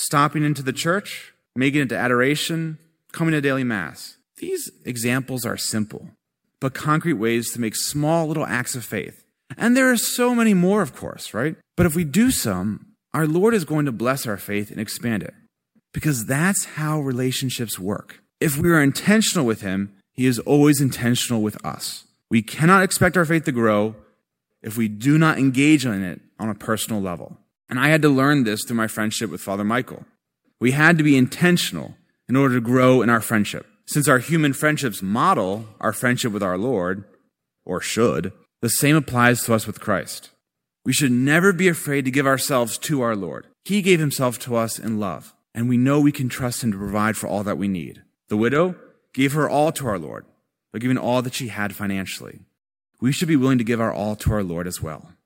stopping into the church, making it to adoration, coming to daily mass. These examples are simple, but concrete ways to make small little acts of faith. And there are so many more, of course, right? But if we do some, our Lord is going to bless our faith and expand it. Because that's how relationships work. If we are intentional with Him, He is always intentional with us. We cannot expect our faith to grow if we do not engage in it on a personal level. And I had to learn this through my friendship with Father Michael. We had to be intentional in order to grow in our friendship. Since our human friendships model our friendship with our Lord, or should, the same applies to us with Christ. We should never be afraid to give ourselves to our Lord. He gave Himself to us in love, and we know we can trust Him to provide for all that we need. The widow gave her all to our Lord, by giving all that she had financially. We should be willing to give our all to our Lord as well.